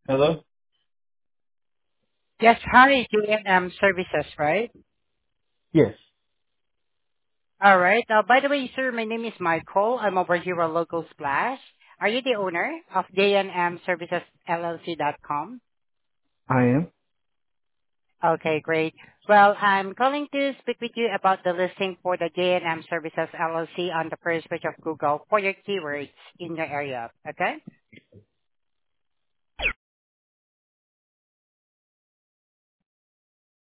Hello? Yes, hi, J&M Services, right? Yes, All right. By the way, sir, my name is Michael. I'm over here at Local Splash. Are you the owner of J&M Services LLC.com? I am. Okay, great. Well, I'm calling to speak with you about the listing for the J&M Services LLC on the first page of Google for your keywords in your area. Okay?